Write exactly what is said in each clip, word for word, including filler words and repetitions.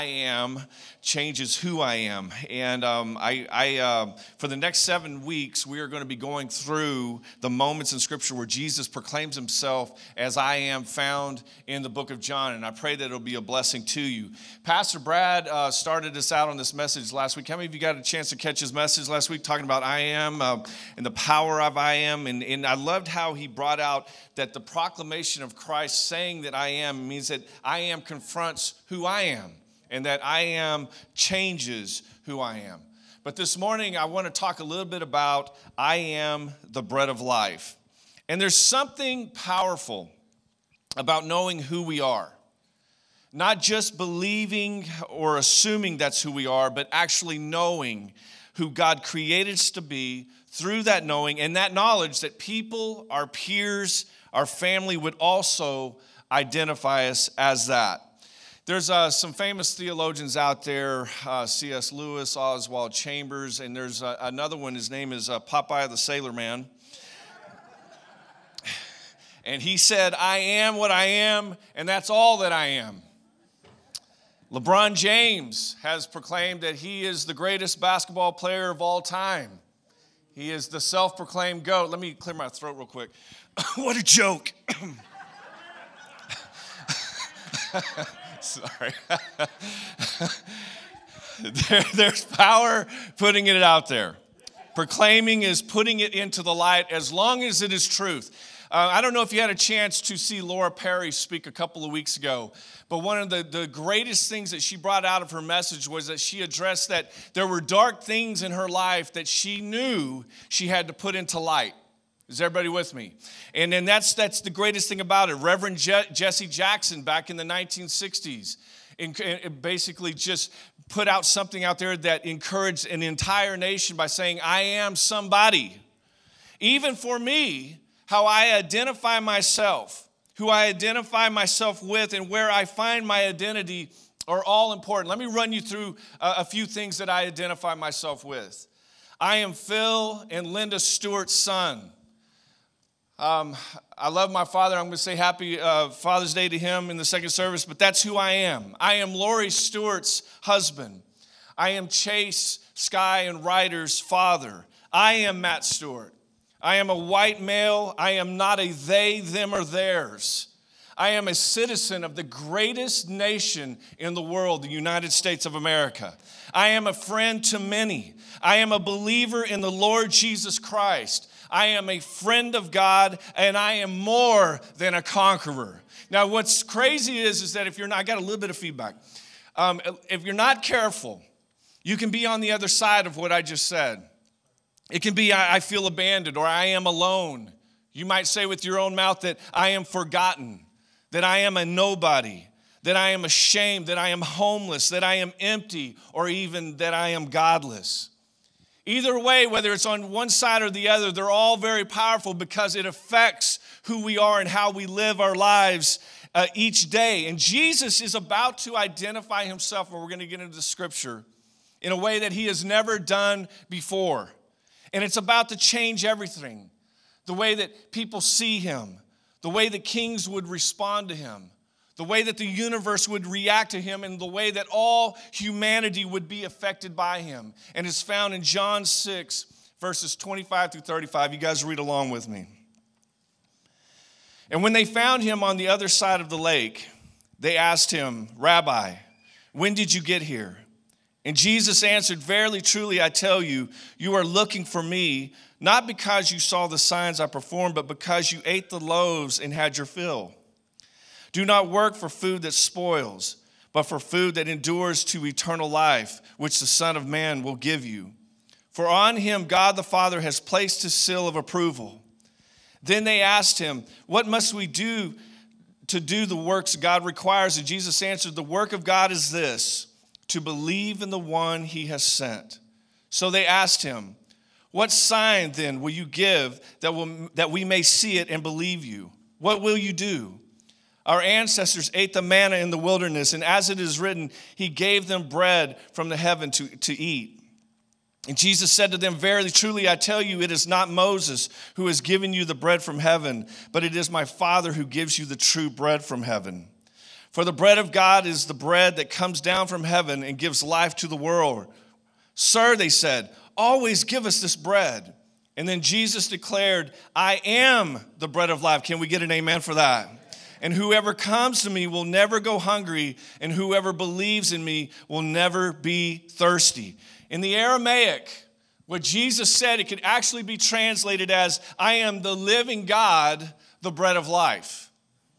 I am changes who I am. And um, I, I uh, for the next seven weeks, we are going to be going through the moments in Scripture where Jesus proclaims himself as I am found in the book of John. And I pray that it'll be a blessing to you. Pastor Brad uh, started us out on this message last week. How many of you got a chance to catch his message last week talking about I am uh, and the power of I am? And, and I loved how he brought out that the proclamation of Christ saying that I am means that I am confronts who I am. And that I am changes who I am. But this morning, I want to talk a little bit about I am the bread of life. And there's something powerful about knowing who we are. Not just believing or assuming that's who we are, but actually knowing who God created us to be through that knowing and that knowledge that people, our peers, our family would also identify us as that. There's uh, some famous theologians out there, uh, C S Lewis, Oswald Chambers, and there's uh, another one, his name is uh, Popeye the Sailor Man. And he said, I am what I am, and that's all that I am. LeBron James has proclaimed that he is the greatest basketball player of all time. He is the self-proclaimed GOAT. Let me clear my throat real quick. What a joke. Sorry. there, there's power putting it out there. Proclaiming is putting it into the light as long as it is truth. Uh, I don't know if you had a chance to see Laura Perry speak a couple of weeks ago, but one of the, the greatest things that she brought out of her message was that she addressed that there were dark things in her life that she knew she had to put into light. Is everybody with me? And then that's that's the greatest thing about it. Reverend Je- Jesse Jackson back in the nineteen sixties in, in basically just put out something out there that encouraged an entire nation by saying, I am somebody. Even for me, how I identify myself, who I identify myself with, and where I find my identity are all important. Let me run you through a, a few things that I identify myself with. I am Phil and Linda Stewart's son. Um, I love my father. I'm going to say happy uh, Father's Day to him in the second service, but that's who I am. I am Lori Stewart's husband. I am Chase, Sky, and Ryder's father. I am Matt Stewart. I am a white male. I am not a they, them, or theirs. I am a citizen of the greatest nation in the world, the United States of America. I am a friend to many. I am a believer in the Lord Jesus Christ. I am a friend of God, and I am more than a conqueror. Now, what's crazy is, is that if you're not, I got a little bit of feedback. Um, if you're not careful, you can be on the other side of what I just said. It can be, I, I feel abandoned, or I am alone. You might say with your own mouth that I am forgotten, that I am a nobody, that I am ashamed, that I am homeless, that I am empty, or even that I am godless. Either way, whether it's on one side or the other, they're all very powerful because it affects who we are and how we live our lives uh, each day. And Jesus is about to identify himself, and we're going to get into the scripture, in a way that he has never done before. And it's about to change everything. The way that people see him, the way that kings would respond to him, the way that the universe would react to him, and the way that all humanity would be affected by him. And it's found in John six, verses twenty-five through thirty-five. You guys read along with me. And when they found him on the other side of the lake, they asked him, Rabbi, when did you get here? And Jesus answered, Verily, truly, I tell you, you are looking for me, not because you saw the signs I performed, but because you ate the loaves and had your fill. Do not work for food that spoils, but for food that endures to eternal life, which the Son of Man will give you. For on him God the Father has placed his seal of approval. Then they asked him, What must we do to do the works God requires? And Jesus answered, The work of God is this, to believe in the one he has sent. So they asked him, What sign then will you give that will that we may see it and believe you? What will you do? Our ancestors ate the manna in the wilderness, and as it is written, he gave them bread from the heaven to, to eat. And Jesus said to them, Verily, truly, I tell you, it is not Moses who has given you the bread from heaven, but it is my Father who gives you the true bread from heaven. For the bread of God is the bread that comes down from heaven and gives life to the world. Sir, they said, always give us this bread. And then Jesus declared, I am the bread of life. Can we get an amen for that? And whoever comes to me will never go hungry, and whoever believes in me will never be thirsty. In the Aramaic, what Jesus said, it could actually be translated as, I am the living God, the bread of life.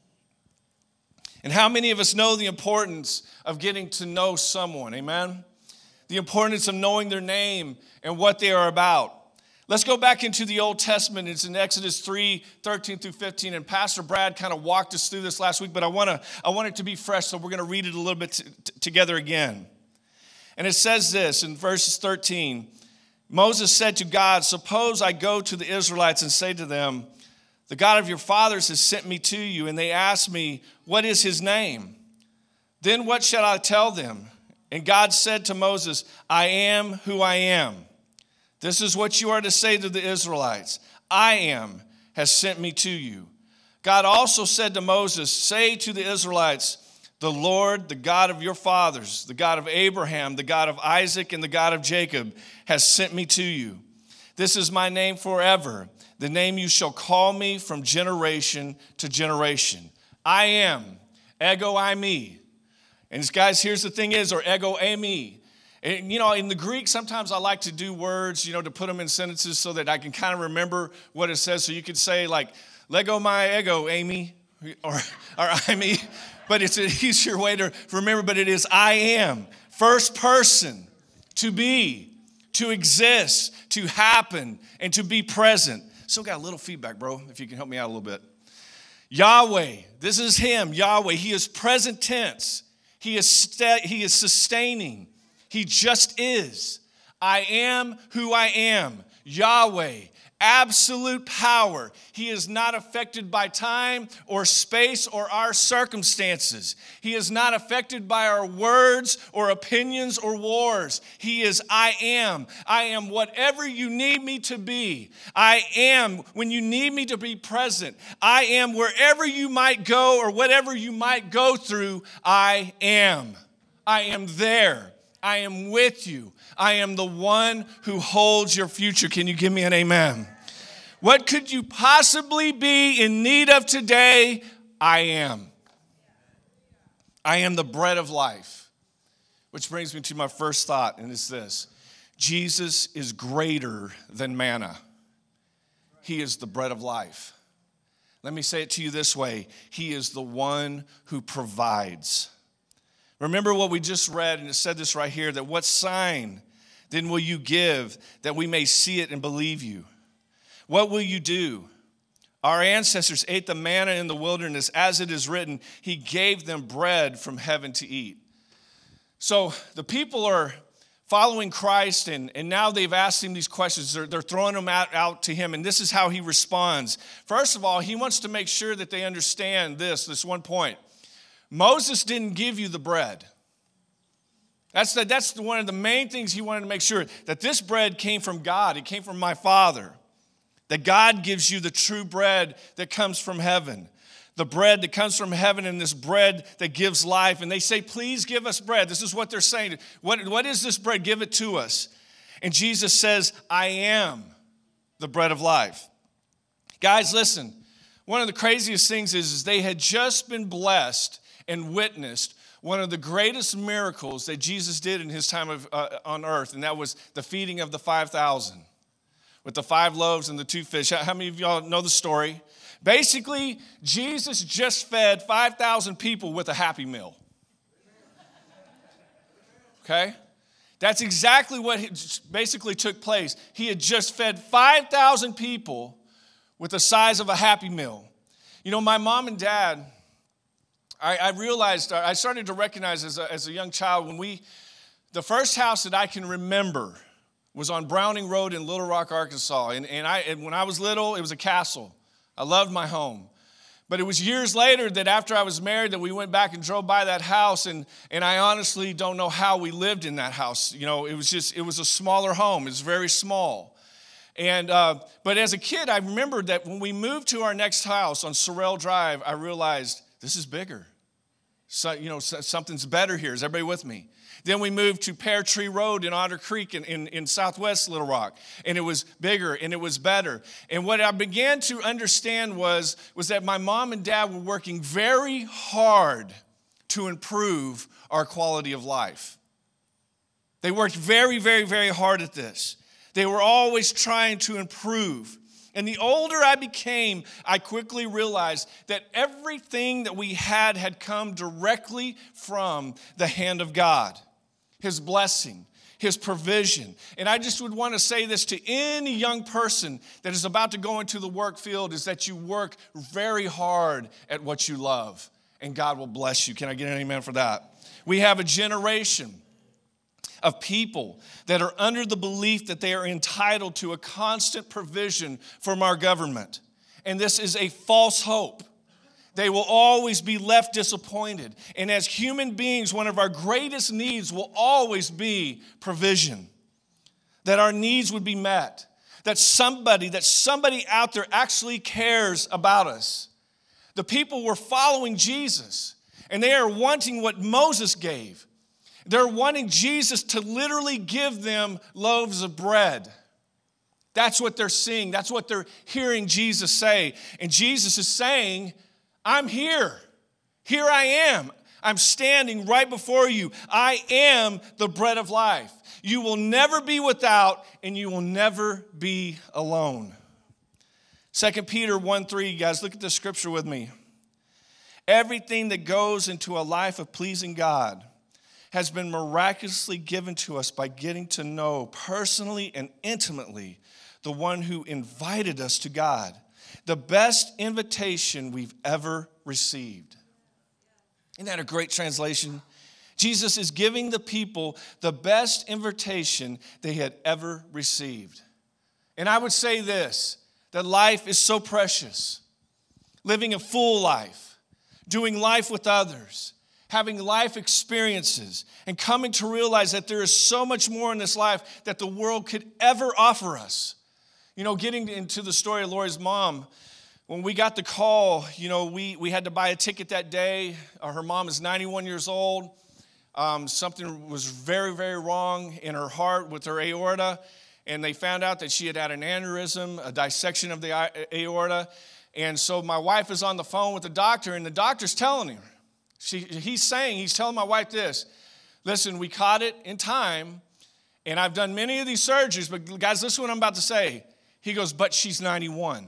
And how many of us know the importance of getting to know someone, amen? The importance of knowing their name and what they are about. Let's go back into the Old Testament. It's in Exodus three, thirteen through fifteen. And Pastor Brad kind of walked us through this last week, but I want to I want it to be fresh, so we're going to read it a little bit t- t- together again. And it says this in verses thirteen. Moses said to God, suppose I go to the Israelites and say to them, the God of your fathers has sent me to you, and they ask me, what is his name? Then what shall I tell them? And God said to Moses, I am who I am. This is what you are to say to the Israelites. I am has sent me to you. God also said to Moses, say to the Israelites, the Lord, the God of your fathers, the God of Abraham, the God of Isaac, and the God of Jacob, has sent me to you. This is my name forever, the name you shall call me from generation to generation. I am, ego eimi. And guys, here's the thing is, or ego eimi. And, you know, in the Greek, sometimes I like to do words, you know, to put them in sentences so that I can kind of remember what it says. So you could say like, Lego my ego, Amy, or, or I me. But it's an easier way to remember, but it is I am. First person, to be, to exist, to happen, and to be present. Still got a little feedback, bro, if you can help me out a little bit. Yahweh, this is him, Yahweh. He is present tense. He is, st- he is sustaining. He just is. I am who I am. Yahweh, absolute power. He is not affected by time or space or our circumstances. He is not affected by our words or opinions or wars. He is I am. I am whatever you need me to be. I am when you need me to be present. I am wherever you might go or whatever you might go through. I am. I am there. I am with you. I am the one who holds your future. Can you give me an amen? What could you possibly be in need of today? I am. I am the bread of life. Which brings me to my first thought, and it's this. Jesus is greater than manna. He is the bread of life. Let me say it to you this way. He is the one who provides. Remember what we just read, and it said this right here, that what sign then will you give that we may see it and believe you? What will you do? Our ancestors ate the manna in the wilderness, as it is written, he gave them bread from heaven to eat. So the people are following Christ, and, and now they've asked him these questions. They're, they're throwing them out, out to him, and this is how he responds. First of all, he wants to make sure that they understand this, this one point. Moses didn't give you the bread. That's, the, that's the, one of the main things he wanted to make sure, that this bread came from God. It came from my Father. That God gives you the true bread that comes from heaven. The bread that comes from heaven and this bread that gives life. And they say, please give us bread. This is what they're saying. What, what is this bread? Give it to us. And Jesus says, I am the bread of life. Guys, listen. One of the craziest things is, is they had just been blessed and witnessed one of the greatest miracles that Jesus did in his time of, uh, on earth, and that was the feeding of the five thousand with the five loaves and the two fish. How many of y'all know the story? Basically, Jesus just fed five thousand people with a Happy Meal. Okay? That's exactly what basically took place. He had just fed five thousand people with the size of a Happy Meal. You know, my mom and dad, I, I realized, I started to recognize as a, as a young child when we, the first house that I can remember was on Browning Road in Little Rock, Arkansas. And, and, I, and when I was little, it was a castle. I loved my home. But it was years later that after I was married that we went back and drove by that house. And, and I honestly don't know how we lived in that house. You know, it was just, it was a smaller home. It was very small. And uh, but as a kid, I remembered that when we moved to our next house on Sorrel Drive, I realized this is bigger. So, you know, something's better here. Is everybody with me? Then we moved to Pear Tree Road in Otter Creek in, in, in southwest Little Rock. And it was bigger and it was better. And what I began to understand was, was that my mom and dad were working very hard to improve our quality of life. They worked very, very, very hard at this. They were always trying to improve. And the older I became, I quickly realized that everything that we had had come directly from the hand of God. His blessing, His provision. And I just would want to say this to any young person that is about to go into the work field, is that you work very hard at what you love, and God will bless you. Can I get an amen for that? We have a generation of people that are under the belief that they are entitled to a constant provision from our government. And this is a false hope. They will always be left disappointed. And as human beings, one of our greatest needs will always be provision. That our needs would be met. That somebody, that somebody out there actually cares about us. The people were following Jesus, and they are wanting what Moses gave. They're wanting Jesus to literally give them loaves of bread. That's what they're seeing. That's what they're hearing Jesus say. And Jesus is saying, I'm here. Here I am. I'm standing right before you. I am the bread of life. You will never be without, and you will never be alone. Second Peter one three, guys, look at this scripture with me. Everything that goes into a life of pleasing God has been miraculously given to us by getting to know personally and intimately the one who invited us to God. The best invitation we've ever received. Isn't that a great translation? Jesus is giving the people the best invitation they had ever received. And I would say this, that life is so precious. Living a full life, doing life with others, having life experiences, and coming to realize that there is so much more in this life that the world could ever offer us. You know, getting into the story of Lori's mom, when we got the call, you know, we, we had to buy a ticket that day. Uh, her mom is ninety-one years old. Um, something was very, very wrong in her heart with her aorta, and they found out that she had had an aneurysm, a dissection of the aorta. And so my wife is on the phone with the doctor, and the doctor's telling him, she, he's saying, he's telling my wife this, listen, we caught it in time, and I've done many of these surgeries, but guys, listen to what I'm about to say. He goes, but she's ninety-one.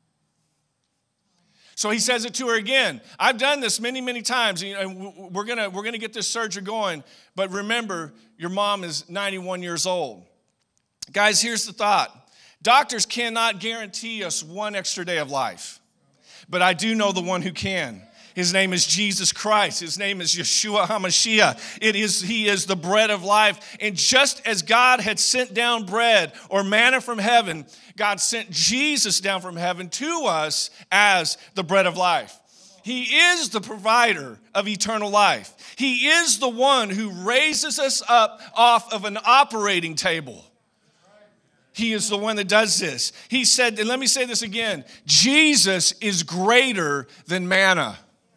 So he says it to her again. I've done this many, many times. And we're gonna we're gonna get this surgery going. But remember, your mom is ninety-one years old. Guys, here's the thought. Doctors cannot guarantee us one extra day of life. But I do know the one who can. His name is Jesus Christ. His name is Yeshua HaMashiach. It is, he is the bread of life. And just as God had sent down bread or manna from heaven, God sent Jesus down from heaven to us as the bread of life. He is the provider of eternal life. He is the one who raises us up off of an operating table. He is the one that does this. He said, and let me say this again, Jesus is greater than manna.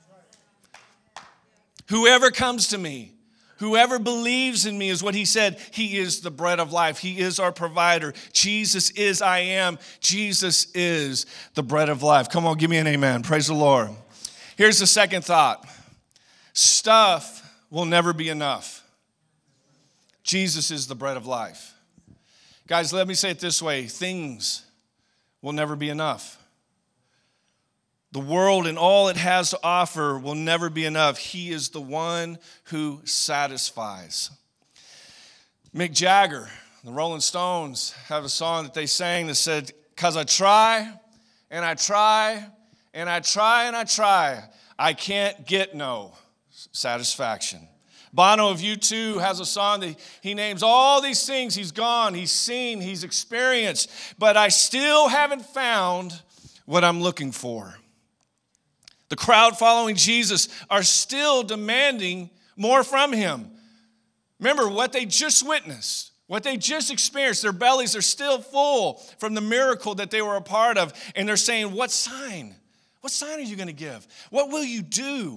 Whoever comes to me, whoever believes in me is what he said. He is the bread of life. He is our provider. Jesus is I am. Jesus is the bread of life. Come on, give me an amen. Praise the Lord. Here's the second thought. Stuff will never be enough. Jesus is the bread of life. Guys, let me say it this way. Things will never be enough. The world and all it has to offer will never be enough. He is the one who satisfies. Mick Jagger, the Rolling Stones, have a song that they sang that said, "'Cause I try, and I try, and I try, and I try, I can't get no satisfaction." Bono of U two has a song that he names all these things he's gone, he's seen, he's experienced, but I still haven't found what I'm looking for. The crowd following Jesus are still demanding more from him. Remember what they just witnessed, what they just experienced. Their bellies are still full from the miracle that they were a part of. And they're saying, what sign? What sign are you going to give? What will you do?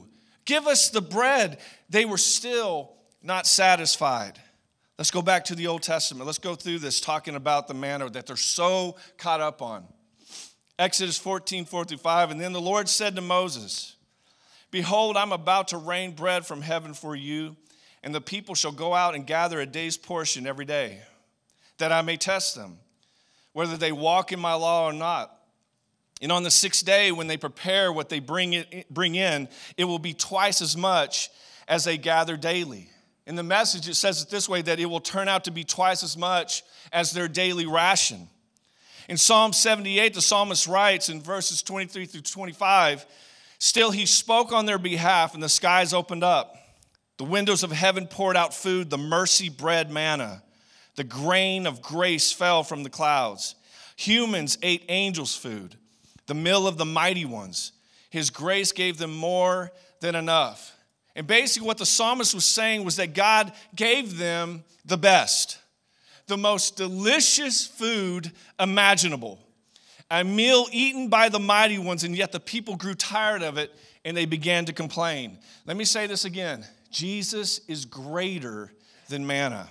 Give us the bread. They were still not satisfied. Let's go back to the Old Testament. Let's go through this talking about the manna that they're so caught up on. Exodus fourteen, four through five. And then the Lord said to Moses, behold, I'm about to rain bread from heaven for you, and the people shall go out and gather a day's portion every day, that I may test them, whether they walk in my law or not. And on the sixth day, when they prepare what they bring, it, bring in, it will be twice as much as they gather daily. In the Message, it says it this way, that it will turn out to be twice as much as their daily ration. In Psalm seventy-eight, the psalmist writes in verses twenty-three through twenty-five, still he spoke on their behalf, and the skies opened up. The windows of heaven poured out food, the mercy bread manna. The grain of grace fell from the clouds. Humans ate angels' food, the meal of the mighty ones. His grace gave them more than enough. And basically what the psalmist was saying was that God gave them the best, the most delicious food imaginable, a meal eaten by the mighty ones, and yet the people grew tired of it and they began to complain. Let me say this again. Jesus is greater than manna.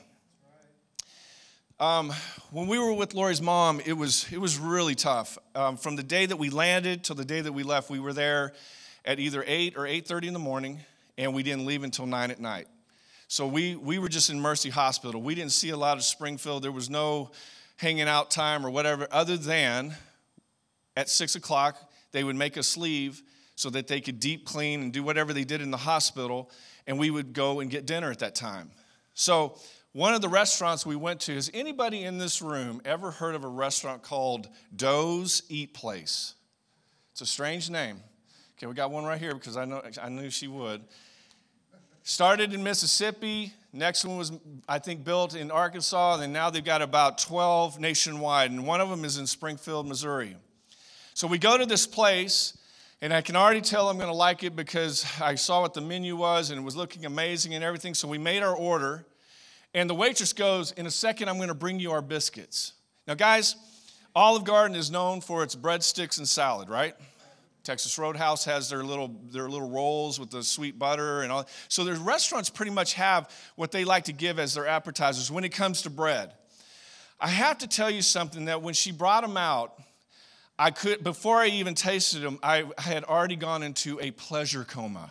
Um, when we were with Lori's mom, it was it was really tough. Um, from the day that we landed till the day that we left, we were there at either eight or eight thirty in the morning, and we didn't leave until nine at night. So we we were just in Mercy Hospital. We didn't see a lot of Springfield. There was no hanging out time or whatever, other than at six o'clock, they would make us leave so that they could deep clean and do whatever they did in the hospital, and we would go and get dinner at that time. So one of the restaurants we went to, has anybody in this room ever heard of a restaurant called Doe's Eat Place? It's a strange name. Okay, we got one right here because I know I knew she would. Started in Mississippi. Next one was, I think, built in Arkansas. And now they've got about twelve nationwide. And one of them is in Springfield, Missouri. So we go to this place, and I can already tell I'm going to like it because I saw what the menu was, and it was looking amazing and everything. So we made our order. And the waitress goes, in a second, I'm going to bring you our biscuits. Now, guys, Olive Garden is known for its breadsticks and salad, right? Texas Roadhouse has their little their little rolls with the sweet butter and all. So their restaurants pretty much have what they like to give as their appetizers when it comes to bread. I have to tell you something, that when she brought them out, I could before I even tasted them, I had already gone into a pleasure coma.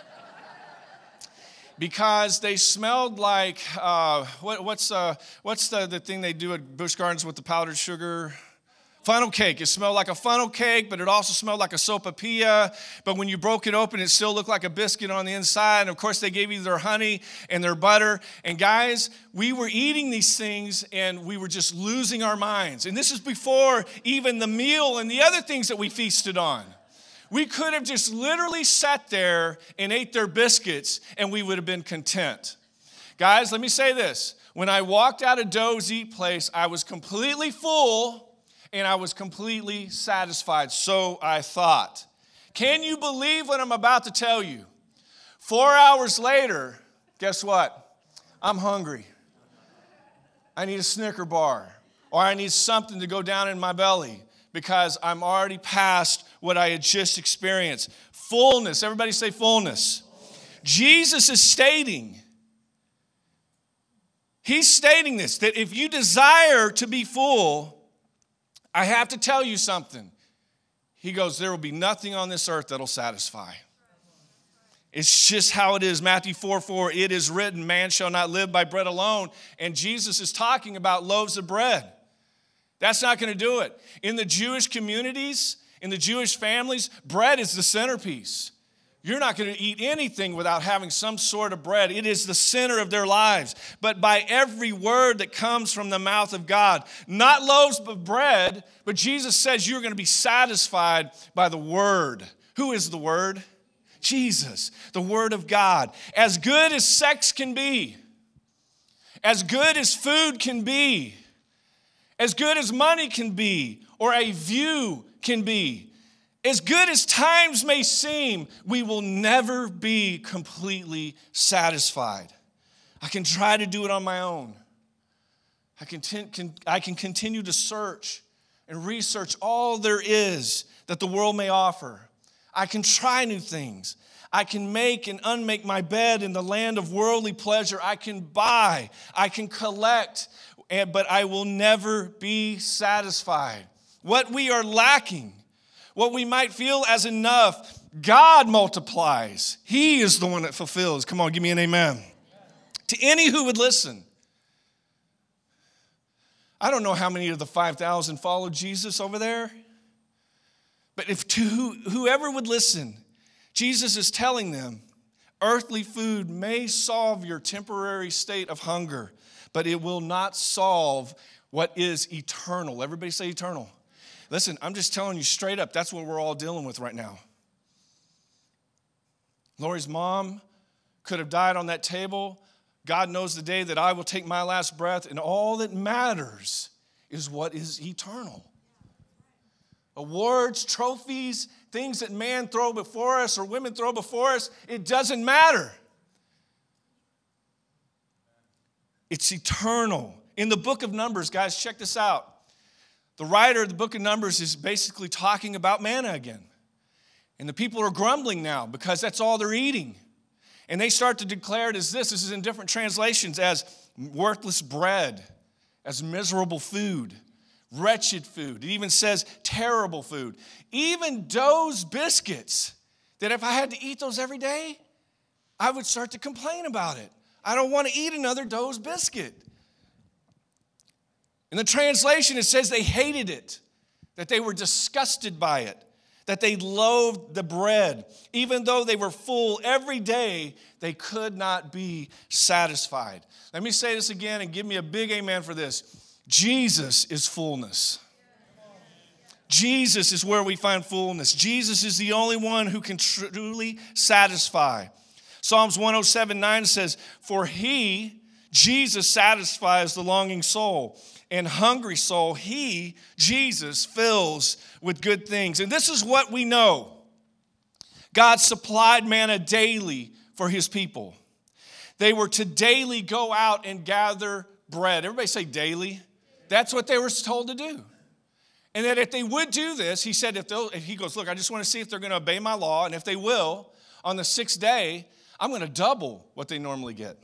Because they smelled like, uh, what, what's, uh, what's the, the thing they do at Busch Gardens with the powdered sugar? Funnel cake. It smelled like a funnel cake, but it also smelled like a sopapilla. But when you broke it open, it still looked like a biscuit on the inside. And of course, they gave you their honey and their butter. And guys, we were eating these things and we were just losing our minds. And this is before even the meal and the other things that we feasted on. We could have just literally sat there and ate their biscuits and we would have been content. Guys, let me say this. When I walked out of Doe's Eat Place, I was completely full and I was completely satisfied. So I thought. Can you believe what I'm about to tell you? Four hours later, guess what? I'm hungry. I need a Snicker bar, or I need something to go down in my belly, because I'm already past what I had just experienced. Fullness. Everybody say fullness. Jesus is stating, he's stating this, that if you desire to be full, I have to tell you something. He goes, there will be nothing on this earth that'll satisfy. It's just how it is. Matthew four four, it is written, man shall not live by bread alone. And Jesus is talking about loaves of bread. That's not going to do it. In the Jewish communities, in the Jewish families, bread is the centerpiece. You're not going to eat anything without having some sort of bread. It is the center of their lives. But by every word that comes from the mouth of God, not loaves of bread, but Jesus says you're going to be satisfied by the word. Who is the word? Jesus, the word of God. As good as sex can be, as good as food can be, as good as money can be, or a view can be, as good as times may seem, we will never be completely satisfied. I can try to do it on my own. I can, can, I can continue to search and research all there is that the world may offer. I can try new things. I can make and unmake my bed in the land of worldly pleasure. I can buy, I can collect, but I will never be satisfied. What we are lacking, what we might feel as enough, God multiplies. He is the one that fulfills. Come on, give me an amen. To any who would listen. I don't know how many of the five thousand followed Jesus over there, but if to whoever would listen, Jesus is telling them, earthly food may solve your temporary state of hunger, but it will not solve what is eternal. Everybody say eternal. Listen, I'm just telling you straight up, that's what we're all dealing with right now. Lori's mom could have died on that table. God knows the day that I will take my last breath, and all that matters is what is eternal. Awards, trophies, things that man throw before us or women throw before us, it doesn't matter. It's eternal. In the book of Numbers, guys, check this out. The writer of the book of Numbers is basically talking about manna again. And the people are grumbling now because that's all they're eating. And they start to declare it as this. This is in different translations as worthless bread, as miserable food, wretched food. It even says terrible food. Even those biscuits, that if I had to eat those every day, I would start to complain about it. I don't want to eat another Doe's biscuit. In the translation, it says they hated it, that they were disgusted by it, that they loathed the bread. Even though they were full every day, they could not be satisfied. Let me say this again and give me a big amen for this. Jesus is fullness. Jesus is where we find fullness. Jesus is the only one who can truly satisfy. Psalms one oh seven nine says, for he, Jesus, satisfies the longing soul. And hungry soul, he, Jesus, fills with good things. And this is what we know. God supplied manna daily for his people. They were to daily go out and gather bread. Everybody say daily. That's what they were told to do. And that if they would do this, he said, if they'll, if he goes, look, I just want to see if they're going to obey my law. And if they will, on the sixth day, I'm going to double what they normally get.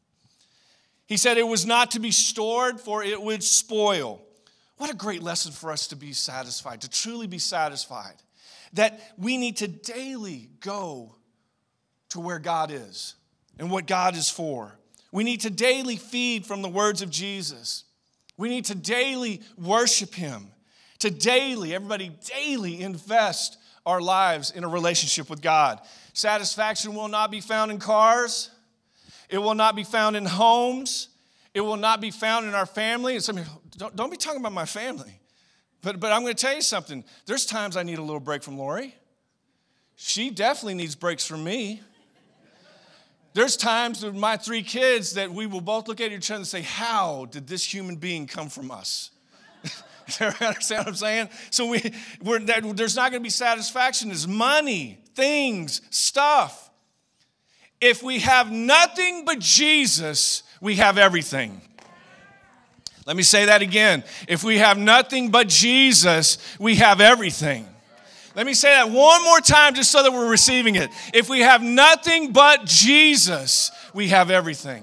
He said it was not to be stored, for it would spoil. What a great lesson for us to be satisfied, to truly be satisfied. That we need to daily go to where God is and what God is for. We need to daily feed from the words of Jesus. We need to daily worship him. To daily, everybody daily invest our lives in a relationship with God. Satisfaction will not be found in cars. It will not be found in homes. It will not be found in our family. And some of you, don't, don't be talking about my family. But, but I'm going to tell you something. There's times I need a little break from Lori. She definitely needs breaks from me. There's times with my three kids that we will both look at each other and say, how did this human being come from us? You understand what I'm saying? So we, we're, there's not going to be satisfaction. There's money, things, stuff. If we have nothing but Jesus, we have everything. Let me say that again. If we have nothing but Jesus, we have everything. Let me say that one more time just so that we're receiving it. If we have nothing but Jesus, we have everything.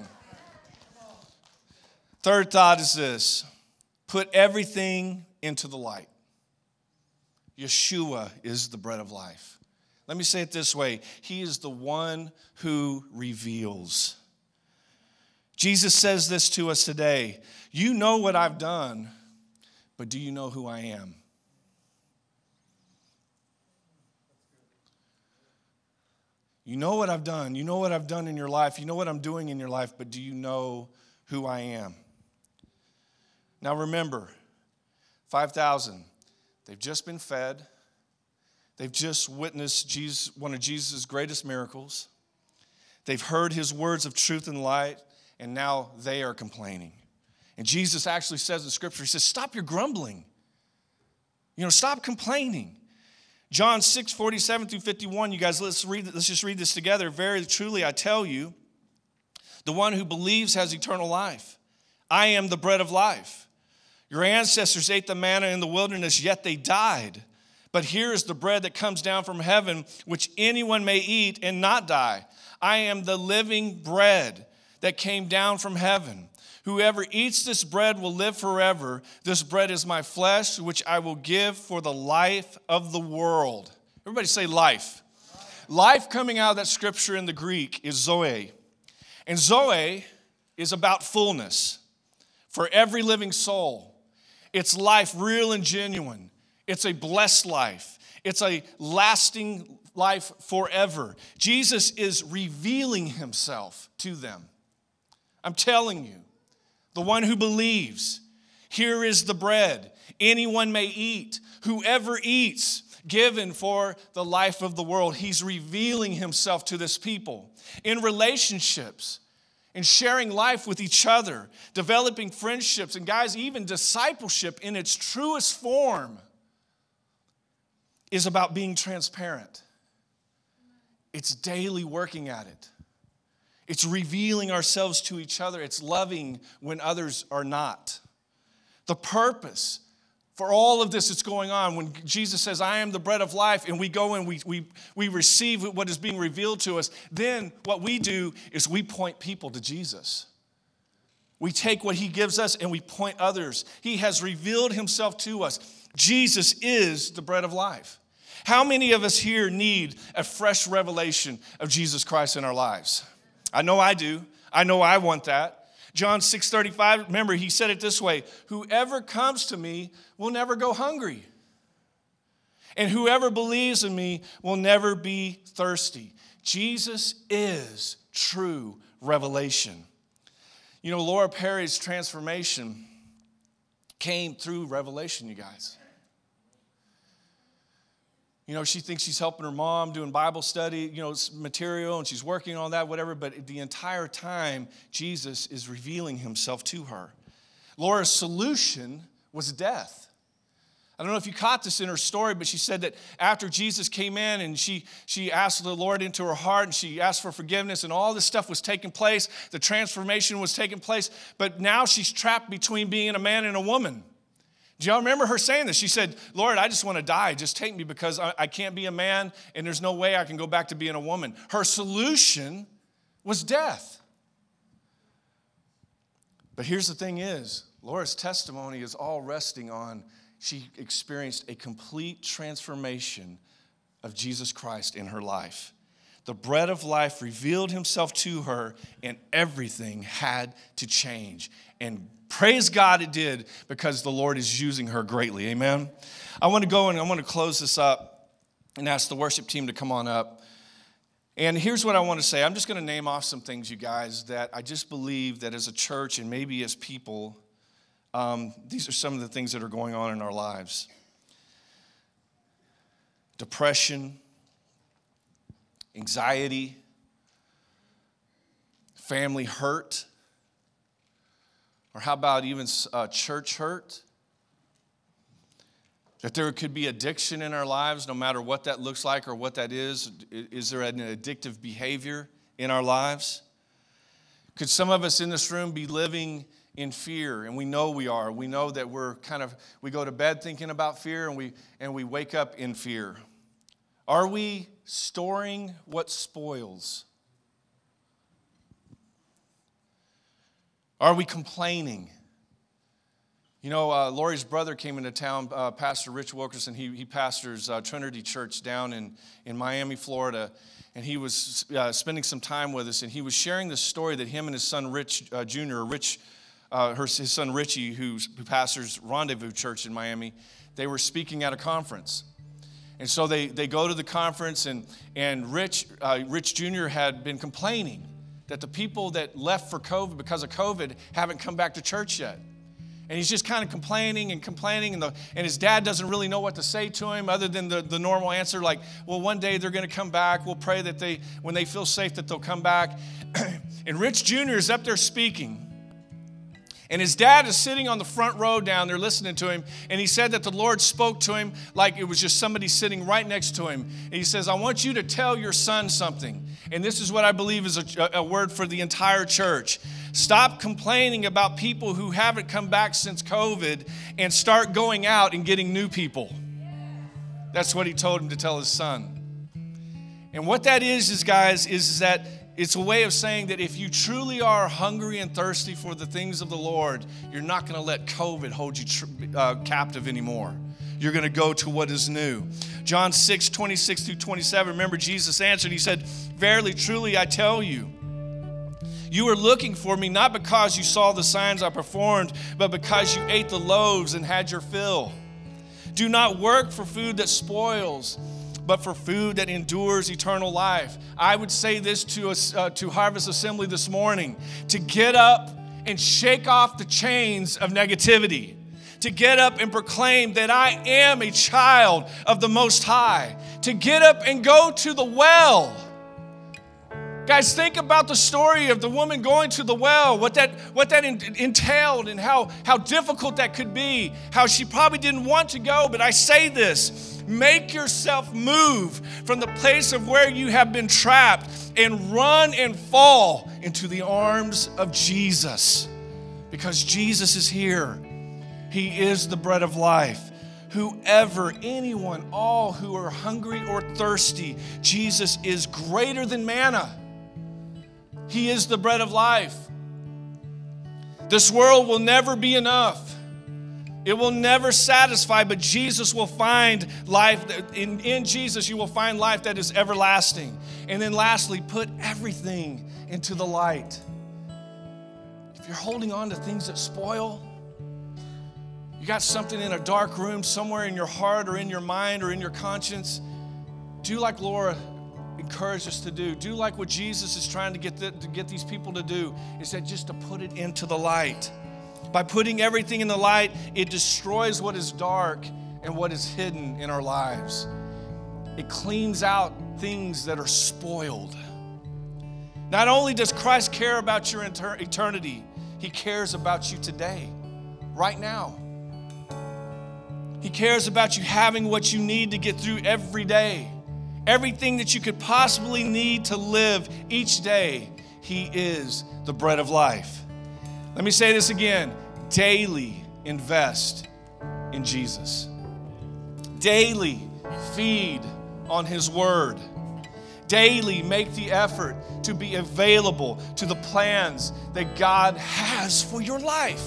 Third thought is this. Put everything into the light. Yeshua is the bread of life. Let me say it this way. He is the one who reveals. Jesus says this to us today. You know what I've done, but do you know who I am? You know what I've done. You know what I've done in your life. You know what I'm doing in your life, but do you know who I am? Now remember, five thousand, they've just been fed. They've just witnessed Jesus, one of Jesus' greatest miracles. They've heard his words of truth and light, and now they are complaining. And Jesus actually says in Scripture, he says, stop your grumbling. You know, stop complaining. John six, forty-seven through fifty-one, you guys, let's read. Let's just read this together. Very truly, I tell you, the one who believes has eternal life. I am the bread of life. Your ancestors ate the manna in the wilderness, yet they died. But here is the bread that comes down from heaven, which anyone may eat and not die. I am the living bread that came down from heaven. Whoever eats this bread will live forever. This bread is my flesh, which I will give for the life of the world. Everybody say life. Life coming out of that scripture in the Greek is Zoe. And Zoe is about fullness for every living soul. It's life real and genuine. It's a blessed life. It's a lasting life forever. Jesus is revealing himself to them. I'm telling you, the one who believes, here is the bread. Anyone may eat. Whoever eats, given for the life of the world. He's revealing himself to this people. In relationships, in sharing life with each other, developing friendships, and guys, even discipleship in its truest form is about being transparent. It's daily working at it. It's revealing ourselves to each other. It's loving when others are not. The purpose for all of this that's going on, when Jesus says, I am the bread of life, and we go and we, we, we receive what is being revealed to us, then what we do is we point people to Jesus. We take what he gives us and we point others. He has revealed himself to us. Jesus is the bread of life. How many of us here need a fresh revelation of Jesus Christ in our lives? I know I do. I know I want that. John six thirty-five, remember, he said it this way, whoever comes to me will never go hungry. And whoever believes in me will never be thirsty. Jesus is true revelation. You know, Laura Perry's transformation came through revelation, you guys. You know, she thinks she's helping her mom doing Bible study, you know, material, and she's working on that, whatever. But the entire time, Jesus is revealing himself to her. Laura's solution was death. I don't know if you caught this in her story, but she said that after Jesus came in and she, she asked the Lord into her heart and she asked for forgiveness and all this stuff was taking place, the transformation was taking place, but now she's trapped between being a man and a woman. Do y'all remember her saying this? She said, Lord, I just want to die. Just take me because I, I can't be a man and there's no way I can go back to being a woman. Her solution was death. But here's the thing is, Laura's testimony is all resting on she experienced a complete transformation of Jesus Christ in her life. The bread of life revealed himself to her and everything had to change. And praise God it did because the Lord is using her greatly. Amen. I want to go and I want to close this up and ask the worship team to come on up. And here's what I want to say. I'm just going to name off some things, you guys, that I just believe that as a church and maybe as people, um, these are some of the things that are going on in our lives. Depression, anxiety, family hurt, or how about even uh, church hurt? That there could be addiction in our lives, no matter what that looks like or what that is. Is there an addictive behavior in our lives? Could some of us in this room be living in fear? And we know we are. We know that we're kind of, we go to bed thinking about fear and we and we wake up in fear. Are we storing what spoils? Are we complaining? You know, uh, Lori's brother came into town, uh, Pastor Rich Wilkerson. He, he pastors uh, Trinity Church down in, in Miami, Florida. And he was uh, spending some time with us. And he was sharing this story that him and his son Rich uh, Junior, Rich, uh, her, his son Richie, who's, who pastors Rendezvous Church in Miami, they were speaking at a conference. And so they, they go to the conference, and, and Rich, uh, Rich Junior had been complaining that the people that left for COVID, because of COVID, haven't come back to church yet. And he's just kind of complaining and complaining, and, the, and his dad doesn't really know what to say to him other than the, the normal answer, like, well, one day they're going to come back. We'll pray that they, when they feel safe, that they'll come back. And Rich Junior is up there speaking. And his dad is sitting on the front row down there listening to him. And he said that the Lord spoke to him like it was just somebody sitting right next to him. And he says, I want you to tell your son something. And this is what I believe is a, a word for the entire church. Stop complaining about people who haven't come back since COVID and start going out and getting new people. That's what he told him to tell his son. And what that is, is guys, is that it's a way of saying that if you truly are hungry and thirsty for the things of the Lord, you're not going to let COVID hold you tr- uh, captive anymore. You're going to go to what is new. John six, twenty-six through twenty-seven, remember Jesus answered, he said, "Verily, truly, I tell you, you are looking for me not because you saw the signs I performed, but because you ate the loaves and had your fill. Do not work for food that spoils, but for food that endures eternal life." I would say this to us, uh, to Harvest Assembly this morning, to get up and shake off the chains of negativity, to get up and proclaim that I am a child of the Most High, to get up and go to the well. Guys, think about the story of the woman going to the well, what that what that entailed and how, how difficult that could be, how she probably didn't want to go. But I say this, make yourself move from the place of where you have been trapped and run and fall into the arms of Jesus, because Jesus is here. He is the bread of life. Whoever, anyone, all who are hungry or thirsty, Jesus is greater than manna. He is the bread of life. This world will never be enough. It will never satisfy, but Jesus will find life. In, in Jesus, you will find life that is everlasting. And then lastly, put everything into the light. If you're holding on to things that spoil, you got something in a dark room somewhere in your heart or in your mind or in your conscience, do like Laura encourage us to do. Do like what Jesus is trying to get, the, to get these people to do, is that just to put it into the light. By putting everything in the light, it destroys what is dark and what is hidden in our lives. It cleans out things that are spoiled. Not only does Christ care about your inter- eternity, he cares about you today, right now. He cares about you having what you need to get through every day. Everything that you could possibly need to live each day. He is the bread of life. Let me say this again. Daily invest in Jesus. Daily feed on his word. Daily make the effort to be available to the plans that God has for your life.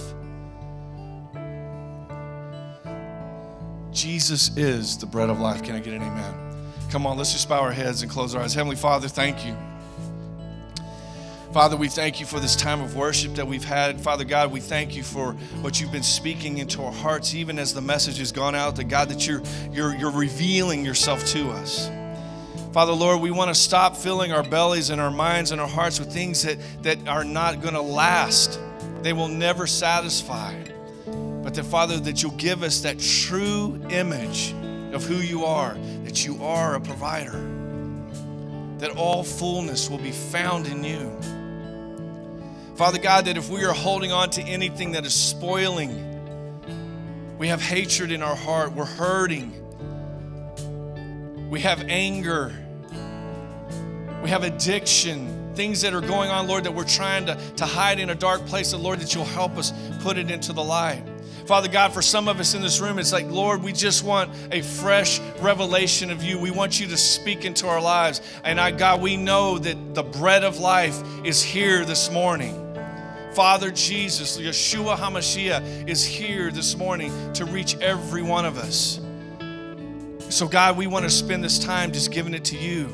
Jesus is the bread of life. Can I get an amen? Come on, let's just bow our heads and close our eyes. Heavenly Father, thank you. Father, we thank you for this time of worship that we've had. Father God, we thank you for what you've been speaking into our hearts, even as the message has gone out, that God, that you're, you're, you're revealing yourself to us. Father, Lord, we want to stop filling our bellies and our minds and our hearts with things that, that are not going to last. They will never satisfy. But that, Father, that you'll give us that true image of who you are, that you are a provider, that all fullness will be found in you. Father God, that if we are holding on to anything that is spoiling, we have hatred in our heart, we're hurting, we have anger, we have addiction, things that are going on, Lord, that we're trying to, to hide in a dark place, that, Lord, that you'll help us put it into the light. Father God, for some of us in this room, it's like, Lord, we just want a fresh revelation of you. We want you to speak into our lives. And I, God, we know that the bread of life is here this morning. Father Jesus, Yeshua HaMashiach, is here this morning to reach every one of us. So God, we want to spend this time just giving it to you.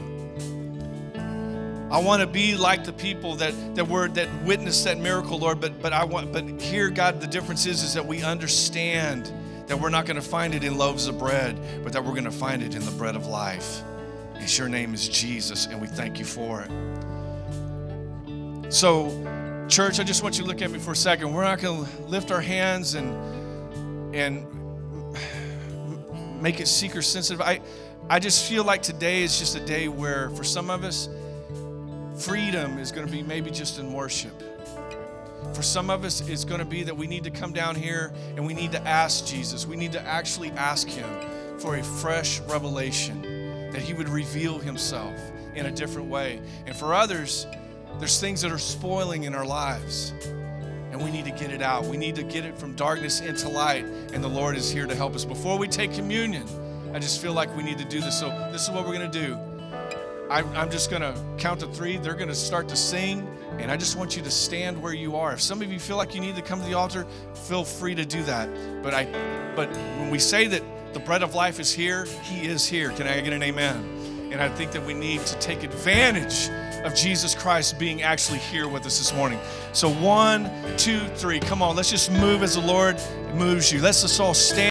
I want to be like the people that that were that witnessed that miracle, Lord. But but I want but here, God, the difference is is that we understand that we're not going to find it in loaves of bread, but that we're going to find it in the bread of life. And your name is Jesus, and we thank you for it. So, church, I just want you to look at me for a second. We're not going to lift our hands and and make it seeker sensitive. I I just feel like today is just a day where, for some of us, freedom is going to be maybe just in worship. For some of us, it's going to be that we need to come down here and we need to ask Jesus. We need to actually ask him for a fresh revelation, that he would reveal himself in a different way. And for others, there's things that are spoiling in our lives, and we need to get it out. We need to get it from darkness into light, and the Lord is here to help us. Before we take communion, I just feel like we need to do this. So this is what we're going to do. I, I'm just going to count to three. They're going to start to sing, and I just want you to stand where you are. If some of you feel like you need to come to the altar, feel free to do that. But I, but when we say that the bread of life is here, he is here. Can I get an amen? And I think that we need to take advantage of Jesus Christ being actually here with us this morning. So one, two, three. Come on, let's just move as the Lord moves you. Let's just all stand.